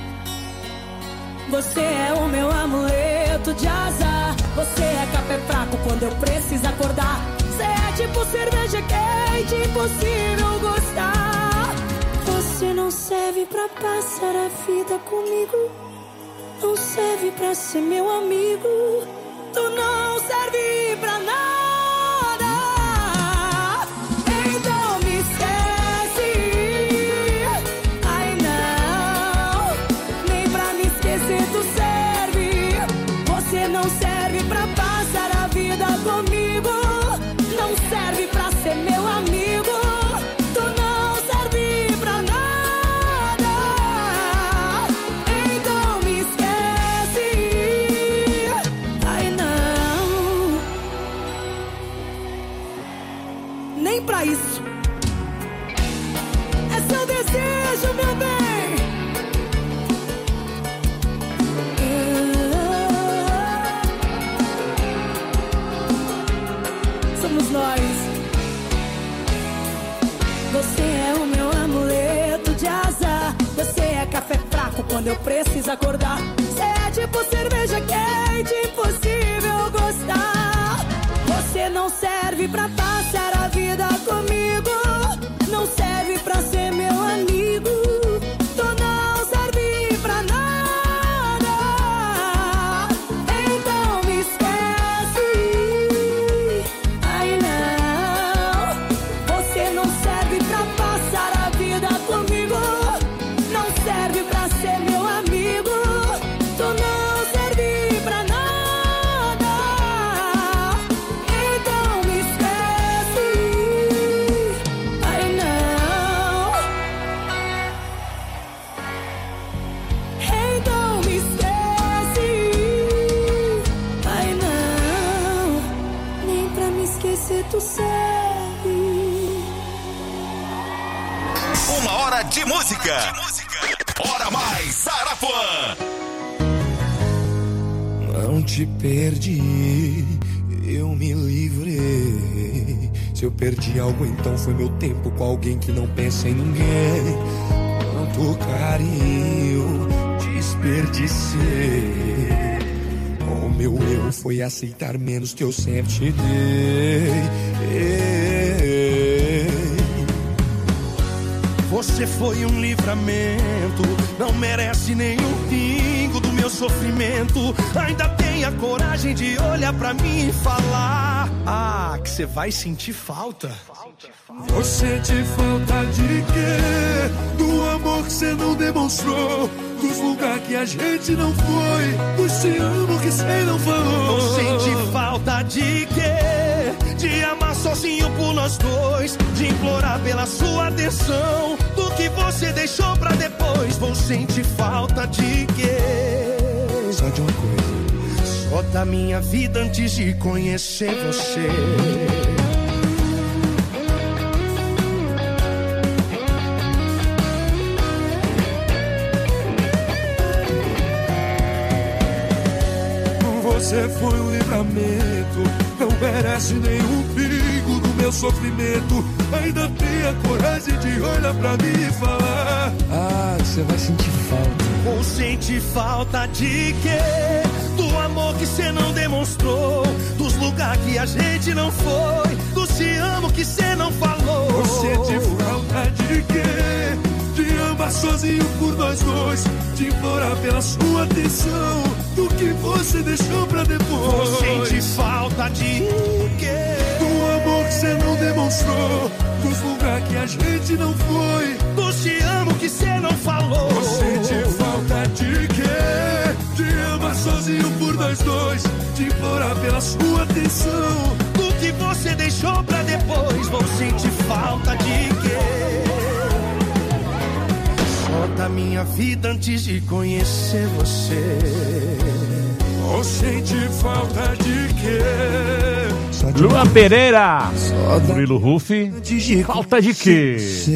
Você é o meu amuleto de azar. Você é café fraco quando eu preciso acordar. Você é tipo cerveja quente, impossível gostar. Você não serve pra passar a vida comigo, não serve pra ser meu amigo. Tu não serve pra nada. Então me esquece. Ai não, nem pra me esquecer tu serve. Você não serve pra passar a vida comigo, não serve pra ser meu amigo. Tu não serve pra nada. Então me esquece. Ai não, nem pra isso. É seu desejo, meu bem. Somos nós. Você é o meu amuleto de azar. Você é café fraco quando eu preciso acordar. Você é tipo cerveja quente, impossível gostar. Você não serve pra passar a vida comigo, não serve pra ser meu amigo. Tu não serve pra nada. Então me esquece. Ai não, você não serve pra passar a vida comigo, não serve pra ser meu amigo. Tu não serve pra nada. Então me esquece. Ai não, então me esquece. Ai não, nem pra me esquecer tu serve. Uma hora de música. Hora mais Arapuã. Não te perdi, eu me livrei. Se eu perdi algo, então foi meu tempo com alguém que não pensa em ninguém. Quanto carinho desperdicei. O meu erro foi aceitar menos que eu sempre te dei. Você foi um livramento, não merece nenhum pingo do meu sofrimento. Ainda tem a coragem de olhar pra mim e falar: ah, que você vai sentir falta. Vou sentir falta de quê? Do amor que você não demonstrou, dos lugares que a gente não foi, dos te amo que você não falou. Vou sentir falta de quê? De amar sozinho por nós dois, de implorar pela sua atenção, do que você deixou pra depois, vou sentir falta de quê? Só de uma coisa. Só da minha vida antes de conhecer você. Você foi um livramento, não merece nenhum perigo do meu sofrimento. Ainda tem a coragem de olhar pra mim e falar: ah, você vai sentir falta. Vou sentir falta de quê? Do amor que cê não demonstrou, dos lugares que a gente não foi, do te amo que cê não falou. Vou sentir falta de quê? De amar sozinho por nós dois, de implorar pela sua atenção, do que você deixou pra depois. Vou sentir falta de quê? Do amor que cê não demonstrou, dos lugares que a gente não foi, do te amo que cê não falou. Vou sentir falta de quê? De amar sozinho por nós dois, de implorar pela sua atenção, do que você deixou pra depois. Vou sentir falta de quê? Só da minha vida antes de conhecer você. Vou sentir falta de quê? Luan Pereira, Murilo Rufi, falta de quê?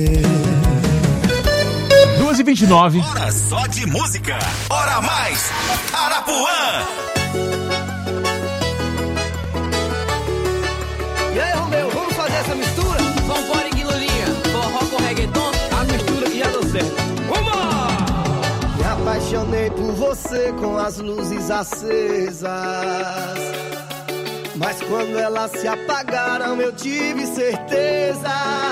duas e vinte e nove. Hora só de música. Hora mais Arapuã. E aí, Romeu, vamos fazer essa mistura? Vambora, Guilulinha, forró com reggaeton, a mistura que já deu certo. Vamos! Me apaixonei por você com as luzes acesas, mas quando elas se apagaram eu tive certeza.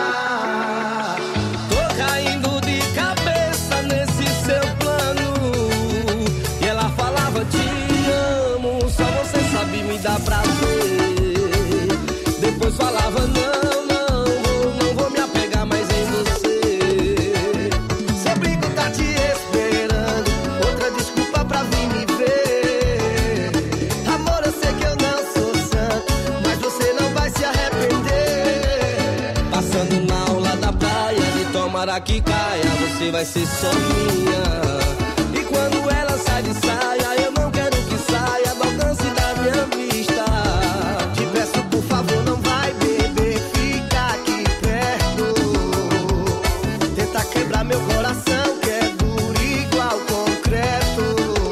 Tô caindo de cabeça nesse seu plano, e ela falava te amo, só você sabe me dar prazer. Depois falava não, não, vou, não vou me apegar mais em você. Seu brinco tá te esperando, outra desculpa pra vir me ver. Amor, eu sei que eu não sou santo, mas você não vai se arrepender. Passando na aula da praia, de tomara que caia, você vai ser só minha. E quando ela sai de saia, eu não quero que saia do alcance da minha vista. Te peço por favor, não vai beber, fica aqui perto. Tenta quebrar meu coração que é duro igual concreto.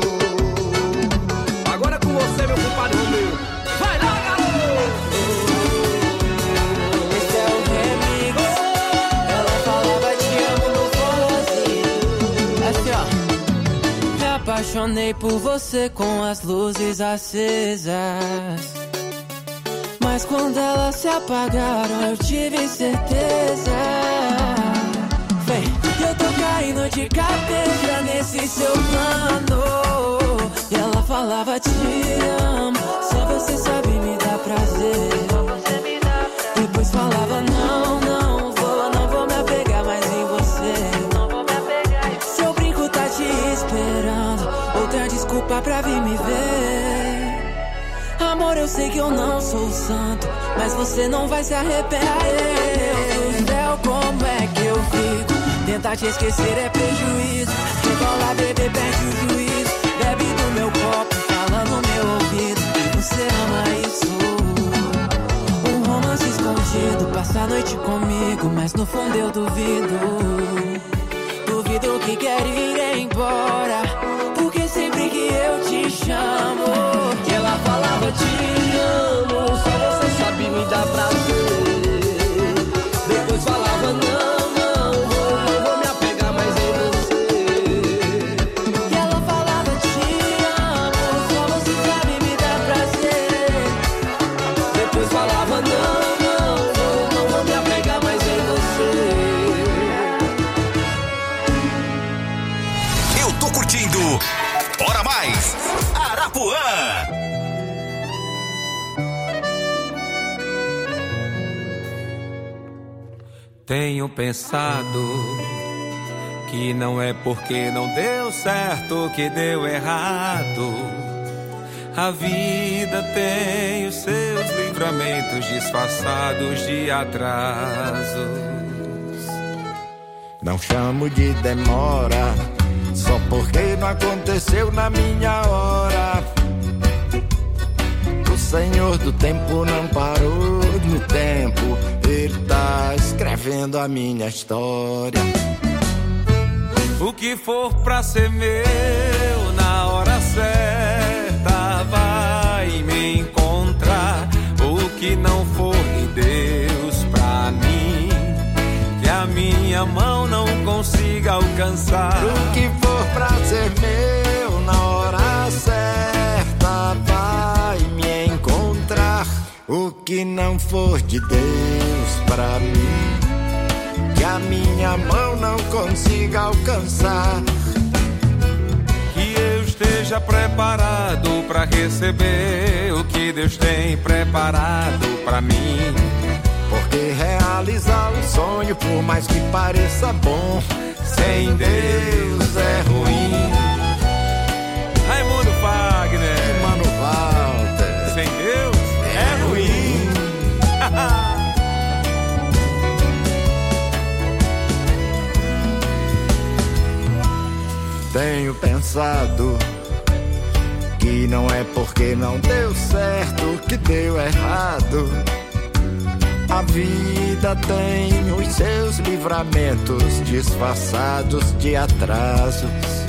Agora com você, meu compadre Romeu. Vai lá, garoto! Esse é o remix. Ela falava te amo no forrozinho. Assim, ó. Me apaixonei por você com as luzes acesas, mas quando elas se apagaram eu tive certeza. Vem, eu tô caindo de cabeça nesse seu plano, e ela falava te amo, só você sabe me dar prazer. Depois falava não, não vou, não vou me apegar mais em você. Seu brinco tá te esperando, outra desculpa pra vir me ver. Amor, eu sei que eu não sou santo, mas você não vai se arrepender. Deus do céu, como é que eu fico? Tentar te esquecer é prejuízo. Rebola, bebê, perde o juízo. Bebe do meu copo, fala no meu ouvido. Você ama isso? Um romance escondido, passa a noite comigo, mas no fundo eu duvido. Duvido que quer ir embora, porque sempre que eu te chamo, que ela falava te amo, só você sabe me dar prazer. Depois falava não, não vou, não vou me apegar mais em você. que ela falava te amo, só você sabe me dar prazer. Depois falava não, não vou, não vou me apegar mais em você. Eu tô curtindo Hora Mais Arapuã. Tenho pensado que não é porque não deu certo que deu errado. A vida tem os seus livramentos disfarçados de atrasos. Não chamo de demora, só porque não aconteceu na minha hora. O Senhor do tempo não parou no tempo, Ele tá escrevendo a minha história. O que for pra ser meu na hora certa vai me encontrar. O que não for de Deus pra mim, que a minha mão não consiga alcançar. O que for pra ser meu na hora certa vai me encontrar. O que não for de Deus pra mim, que a minha mão não consiga alcançar. Que eu esteja preparado pra receber o que Deus tem preparado pra mim. Porque realizar um sonho, por mais que pareça bom, sem Deus é ruim. Raimundo Wagner e Mano Walter. Sem Deus é, é ruim. Tenho pensado que não é porque não deu certo que deu errado. A vida tem os seus livramentos disfarçados de atrasos.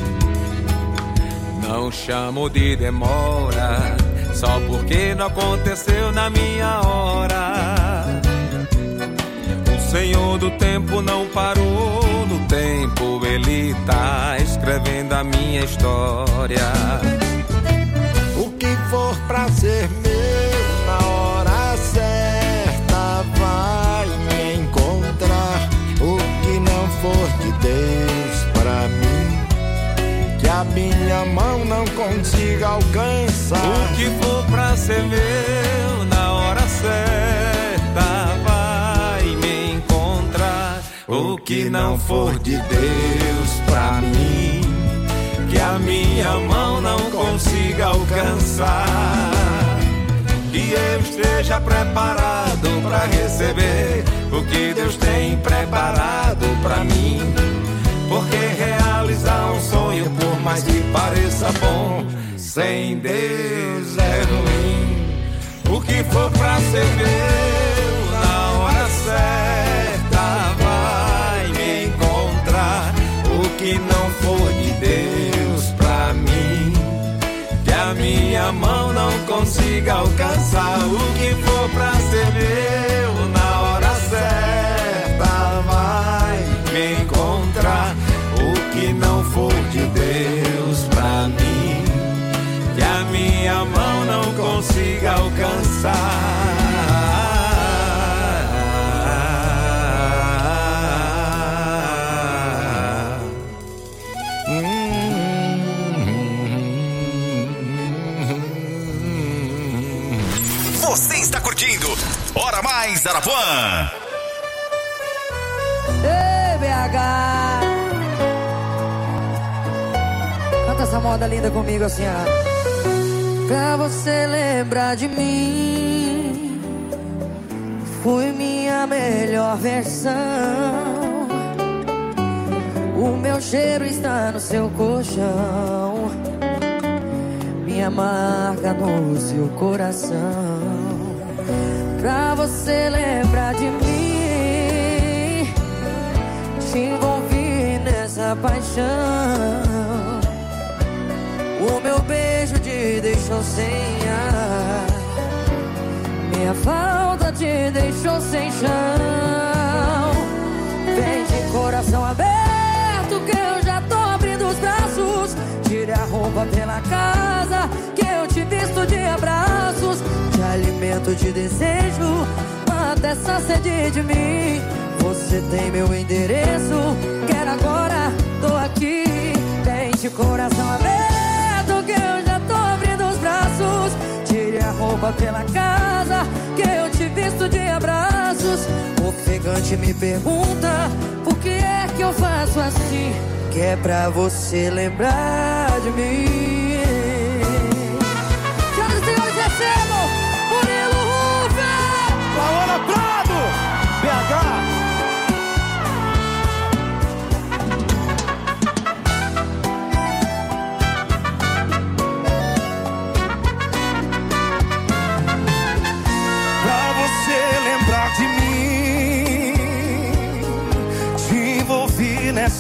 Não chamo de demora, só porque não aconteceu na minha hora. O Senhor do tempo não parou no tempo, Ele tá escrevendo a minha história. O que for pra ser meu na hora certa vai me encontrar. O que não for de Deus pra mim, que a minha mão não consiga alcançar. O que for pra ser meu na hora certa vai me encontrar. O que não for de Deus pra mim, que a minha mão não consiga alcançar. Que eu esteja preparado pra receber o que Deus tem preparado pra mim. Porque realizar um sonho, por mais que pareça bom, sem Deus é ruim. O que for pra ser meu na hora certa vai me encontrar. O que não for de Deus pra mim, que a minha mão não consiga alcançar. O que for pra ser meu na hora certa vai me encontrar. O que não for de Deus pra mim, que a minha mão não consiga alcançar. Você está curtindo Hora Mais Arapuã. Ei, B H, canta essa moda linda comigo assim, ó. Pra você lembrar de mim, fui minha melhor versão. O meu cheiro está no seu colchão, minha marca no seu coração. Pra você lembrar de mim, te envolvi nessa paixão. O meu beijo te deixou sem ar, minha falta te deixou sem chão. Vem de coração aberto que eu já tô abrindo os braços. Tire a roupa pela casa que eu te visto de abraços. Te alimento de desejo, mata essa sede de mim. Você tem meu endereço, quero agora, tô aqui. Vem de coração aberto que eu já tô abrindo os braços. Tire a roupa pela casa que eu te visto de abraços. Ofegante me pergunta por que é que eu faço assim, que é pra você lembrar de mim. Senhoras e senhores, recebam Murilo Ruffer, Laura Prado, B H.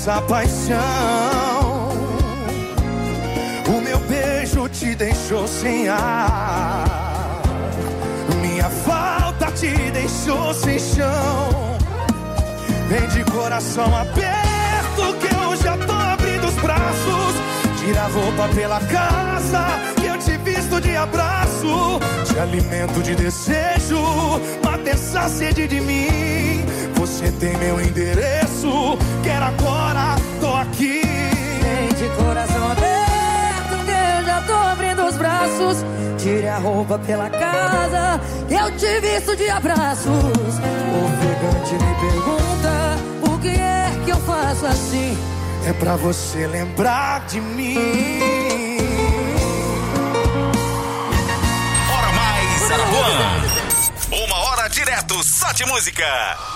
nossa paixão. O meu beijo te deixou sem ar, minha falta te deixou sem chão. Vem de coração aberto que eu já tô abrindo os braços. Tira a roupa pela casa que eu te visto de abraço. Te alimento de desejo, mata essa sede de mim. Você tem meu endereço, quero agora, tô aqui. Vem de coração aberto que eu já tô abrindo os braços. Tire a roupa pela casa que eu te visto de abraços. O ofegante me pergunta por que é que eu faço assim. É pra você lembrar de mim. Hora mais Arapuã. Uma hora direto só de música.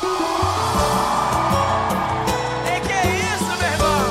É que é isso, meu irmão?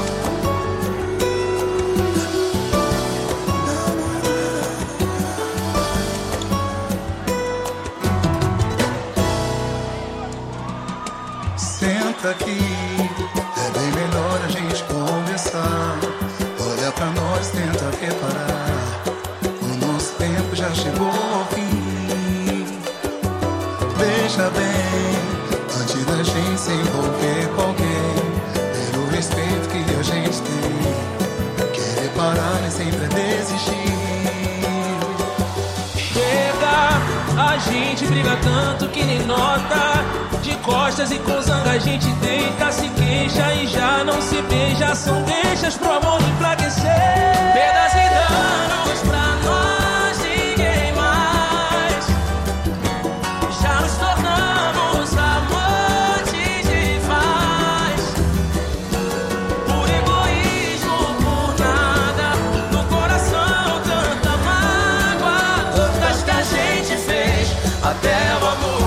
Senta aqui, é bem melhor a gente conversar. Olha pra nós, tenta reparar. O nosso tempo já chegou ao fim. Veja bem, antes da gente se envolver com alguém, pelo respeito que a gente tem, querer parar nem sempre é desistir. Chega, a gente briga tanto que nem nota. De costas e com zanga a gente deita, se queixa e já não se beija. São deixas pro amor enfraquecer. Perdas e danos pra nós, ninguém mais. Já nos tornamos amantes de paz. Por egoísmo, por nada. No coração tanta mágoa, tantas que a gente fez até o amor.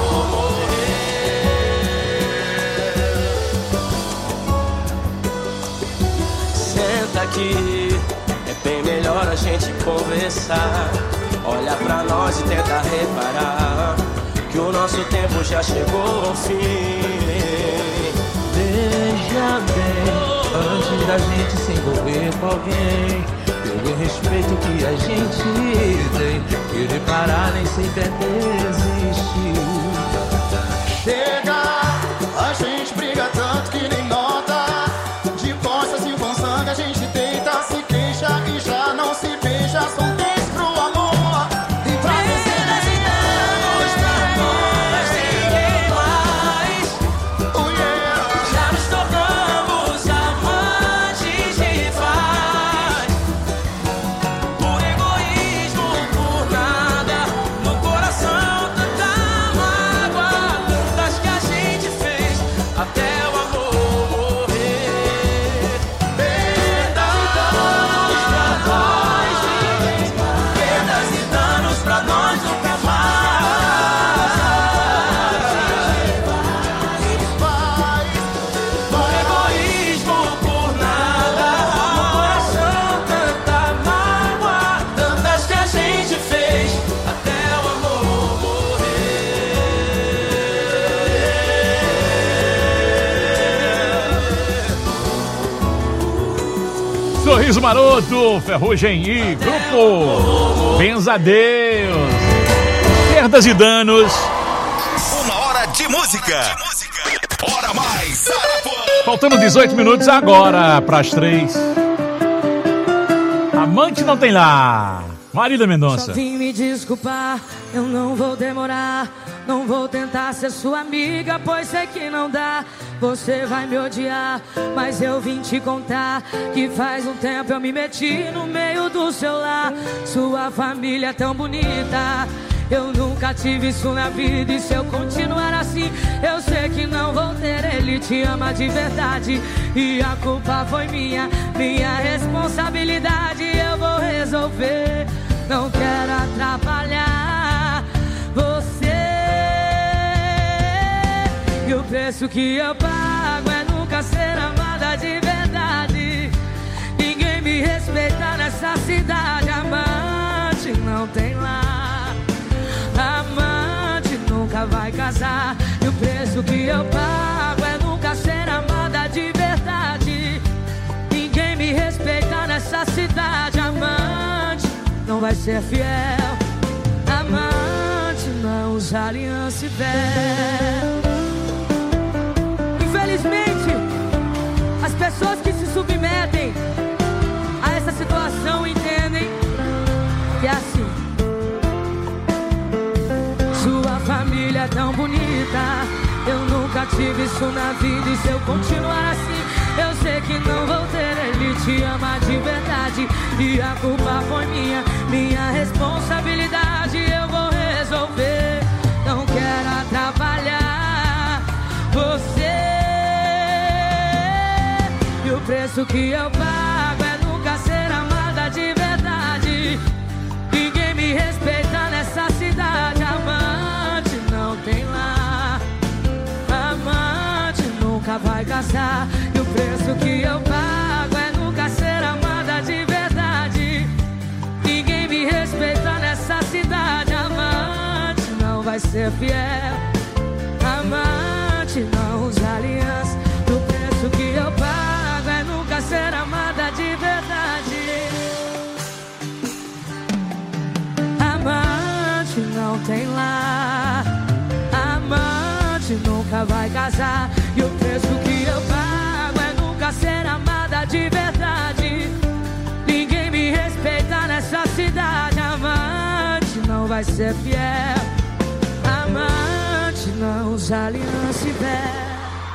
Aqui é bem melhor a gente conversar. Olha pra nós e tenta reparar que o nosso tempo já chegou ao fim. Veja bem, antes da gente se envolver com alguém, pelo respeito que a gente tem, querer parar nem sempre é desistir. Chega, a gente briga tanto que nem nota. De costas e com sangue a gente deita, se queixa e já não se beija. São dez pro amor e pra vencer nesse anos pra nós ninguém mais. Oh yeah. Já nos tornamos amantes de paz. Por egoísmo, por nada. No coração tanta mágoa, tantas que a gente fez até o amor morrer. Perdas e danos pra nós, perdas e danos pra nós nunca mais. Por egoísmo, por nada. No coração tanta mágoa, tantas que a gente fez até o amor morrer. Sorriso Maroto, Ferrugem e Grupo Benzadeus. Perdas e danos. Uma hora de música. Hora mais Arapuã. Faltando dezoito minutos agora para as três. Amante não tem lá. Marília Mendonça. Só vim me desculpar, eu não vou demorar. Não vou tentar ser sua amiga, pois sei que não dá. Você vai me odiar, mas eu vim te contar que faz um tempo eu me meti no meio do seu lar. Sua família é tão bonita, eu nunca tive isso na vida. E se eu continuar assim, eu sei que não vou ter. Ele te ama de verdade e a culpa foi minha, minha responsabilidade. Eu vou resolver, não quero atrapalhar você. E o preço que eu pago é nunca ser amada de verdade. Ninguém me respeita nessa cidade. Amante não tem lá, amante nunca vai casar. E o preço que eu pago é nunca ser amada de verdade. nessa cidade. Amante não vai ser fiel. Amante não usa aliança e véu. Infelizmente, as pessoas que se submetem a essa situação entendem que é assim. Sua família é tão bonita, eu nunca tive isso na vida. E se eu continuar assim, eu sei que não vou ter. Ele te ama de verdade e a culpa foi minha, minha responsabilidade. Eu vou resolver, não quero atrapalhar você. E o preço que eu pago é nunca ser amada de verdade. Ninguém me respeita nessa cidade. Amante não tem lá, amante nunca vai casar. E o preço que eu pago é nunca ser amada de verdade. Ninguém me respeita nessa cidade. Amante não vai ser fiel. Amante não usa aliança. E o preço que eu pago é nunca ser amada de verdade. Amante não tem lar, amante nunca vai casar. E o preço que eu pago é nunca ser amada de verdade. Ninguém me respeita nessa cidade. Amante não vai ser fiel. Amante não usa aliança e véu.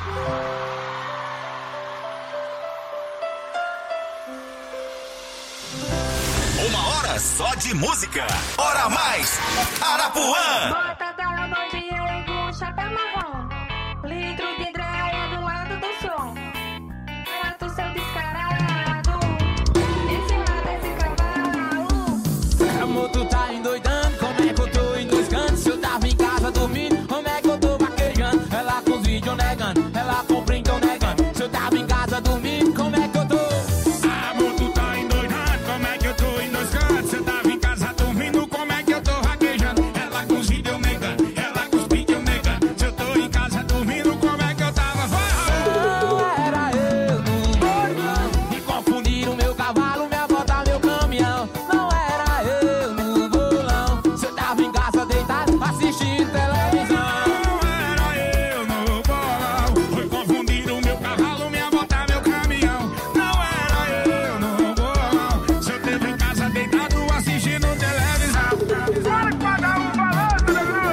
Uma hora só de música. Hora mais Arapuã. Bota da bandinha e com chapéu marrom. Litro de dreia do lado do som. Mato seu descarado. Em cima desse cavalo. Amor, tu tá endoidando. Como é que eu tô em dois cantos? Se eu tava em casa dormindo, como é que eu tô vaquejando? Ela com os vídeos negando, ela com o print negando. Se eu tava em casa dormindo, como é que eu tô? Amor, tu tá endoidando. Como é que eu tô em dois cantos? Você tava em casa dormindo, como é que eu tô vaquejando? Ela com os vídeos negando, ela com os vídeos negando. Se eu tô em casa dormindo, como é que eu tava falando? Não era eu no bolão. Me confundiram o meu cavalo, minha bota, meu caminhão. Não era eu no bolão. Se eu tava em casa deitado, assistindo televisão. Não era eu no bolão. Foi confundir o meu cavalo, minha bota, meu caminhão. Não era eu no bolão. Se eu teve em casa deitado assistindo televisão. Bora que vai dar um balanço,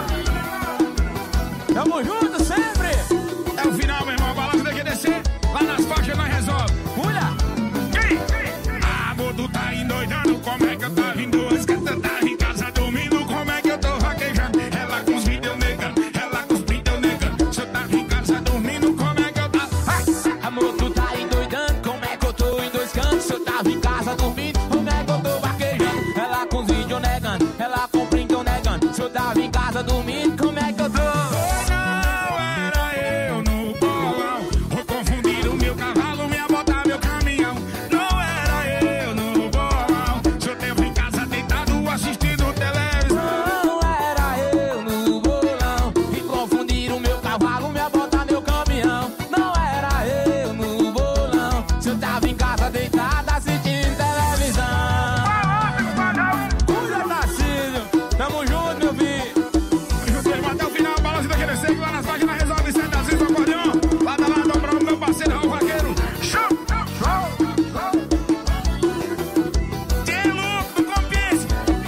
meu. Tamo junto sempre. É o final, meu irmão. O balanço tem que descer. Lá nas faixas nós resolve. Olha. Amor, tu tá endoidando. Como é que eu tava em duas? Que você tava em casa dormindo. Como é que eu tô vaquejando? Ela com os vídeos negando, ela com os vídeos negando. Se eu tava em casa dormindo, como é que eu tava? Ah! Amor, tu tá endoidando. Como é que eu tô em dois cantos? Se eu tava em casa dormindo, como é que eu tô vaquejando? Ela com os vídeos negando, ela com o print negando. Se eu tava em casa dormindo, como é que eu tô? Não era eu no bolão. Vou confundir o meu cavalo, minha bota, meu caminhão. Não era eu no bolão. Se eu teve em casa deitado assistindo televisão. Não era eu no bolão. Me confundiram o meu cavalo, minha bota, meu caminhão. Não era eu no bolão. Se eu tava em casa deitado assistindo televisão. Cuida, Tarcísio. Tamo junto, meu filho. Até o final, o balanço daquele seco. Lá nas páginas resolve sete às vezes o acordeão. Lado a lado, pra o meu parceiro, Raul Vaqueiro. Show, show, show. Tem louco, não compensa.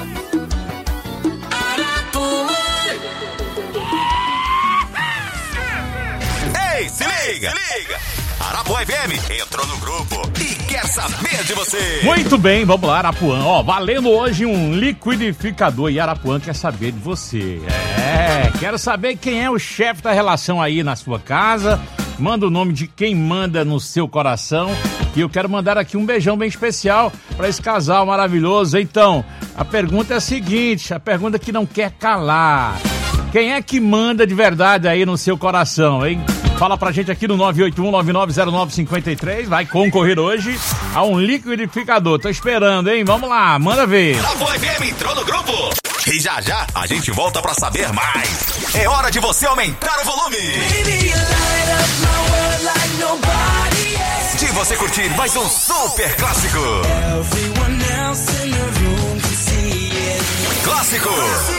Ei, se liga, se liga. Arapuã F M entrou no grupo e quer saber de você. Muito bem, vamos lá, Arapuã. Ó, valendo hoje um liquidificador e Arapuã quer saber de você. É, quero saber quem é o chefe da relação aí na sua casa. Manda o nome de quem manda no seu coração. E eu quero mandar aqui um beijão bem especial para esse casal maravilhoso. Então, a pergunta é a seguinte, a pergunta que não quer calar. Quem é que manda de verdade aí no seu coração, hein? Fala pra gente aqui no nove oito um nove nove zero nove cinco três. Vai concorrer hoje a um liquidificador. Tô esperando, hein? Vamos lá, manda ver. Arapuã F M entrou no grupo. E já já a gente volta pra saber mais. É hora de você aumentar o volume. Baby, you light up my world like nobody De você curtir mais um super clássico. Clássico